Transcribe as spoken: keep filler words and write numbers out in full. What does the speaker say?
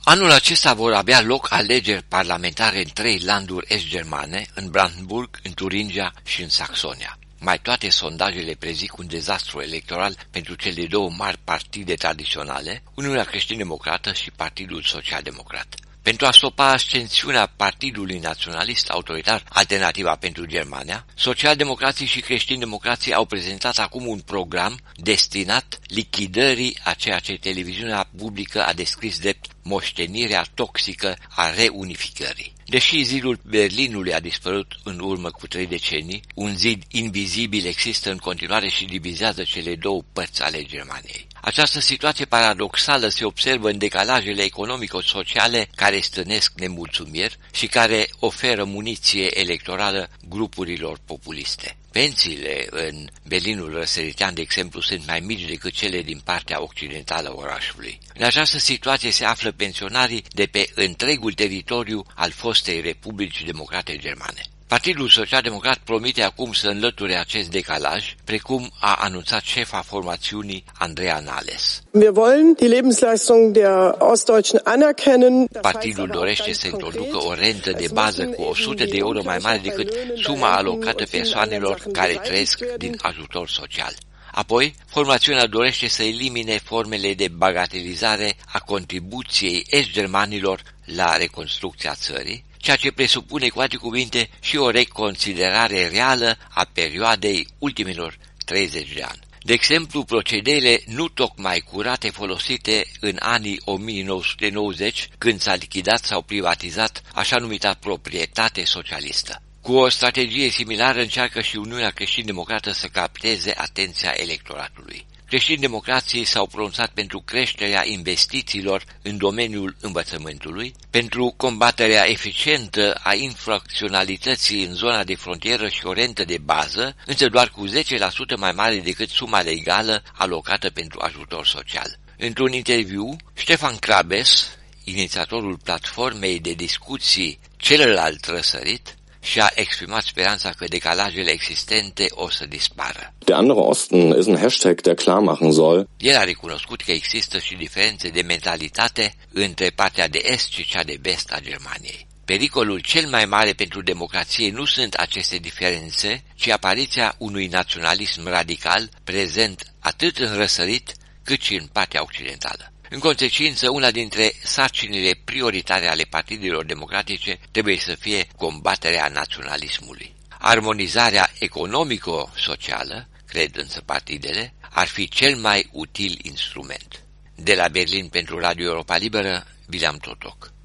Anul acesta vor avea loc alegeri parlamentare în trei landuri est-germane, în Brandenburg, în Turingia și în Saxonia. Mai toate sondajele prezic un dezastru electoral pentru cele două mari partide tradiționale, Uniunea Creștin-Democrată și Partidul Social-Democrat. Pentru a stopa ascensiunea Partidului Naționalist Autoritar Alternativa pentru Germania, socialdemocrații și creștini-democrații au prezentat acum un program destinat lichidării a ceea ce televiziunea publică a descris drept moștenirea toxică a reunificării. Deși zidul Berlinului a dispărut în urmă cu trei decenii, un zid invizibil există în continuare și divizează cele două părți ale Germaniei. Această situație paradoxală se observă în decalajele economico-sociale care stârnesc nemulțumiri și care oferă muniție electorală grupurilor populiste. Pensiile în Berlinul răsăritean, de exemplu, sunt mai mici decât cele din partea occidentală a orașului. În această situație se află pensionarii de pe întregul teritoriu al fostei Republici Democrate Germane. Partidul Social-Democrat promite acum să înlăture acest decalaj, precum a anunțat șefa formațiunii Andrea Nahles. Wir wollen die Lebensleistung der Ostdeutschen anerkennen. Partidul dorește să introducă o rentă de bază cu o sută de euro mai mare decât suma alocată persoanelor care trăiesc din ajutor social. Apoi, formațiunea dorește să elimine formele de bagatelizare a contribuției est-germanilor la reconstrucția țării, ceea ce presupune, cu alte cuvinte, și o reconsiderare reală a perioadei ultimilor treizeci de ani. De exemplu, procedeile nu tocmai curate folosite în anii o mie nouă sute nouăzeci, când s-a lichidat sau privatizat așa numita proprietate socialistă. Cu o strategie similară încearcă și Uniunea Creștin-Democrată să capteze atenția electoratului. Creștini-democrații s-au pronunțat pentru creșterea investițiilor în domeniul învățământului, pentru combaterea eficientă a infracționalității în zona de frontieră și o rentă de bază, însă doar cu zece la sută mai mare decât suma legală alocată pentru ajutor social. Într-un interviu, Stefan Krabes, inițiatorul platformei de discuții Celălalt Răsărit, și-a exprimat speranța că decalajele existente o să dispară. Der andere Osten ist ein Hashtag, der klar machen soll. El a recunoscut că există și diferențe de mentalitate între partea de est și cea de vest a Germaniei. Pericolul cel mai mare pentru democrație nu sunt aceste diferențe, ci apariția unui naționalism radical prezent atât în răsărit cât și în partea occidentală. În consecință, una dintre sarcinile prioritare ale partidelor democratice trebuie să fie combaterea naționalismului. Armonizarea economico-socială, cred însă partidele, ar fi cel mai util instrument. De la Berlin pentru Radio Europa Liberă, William Totoc.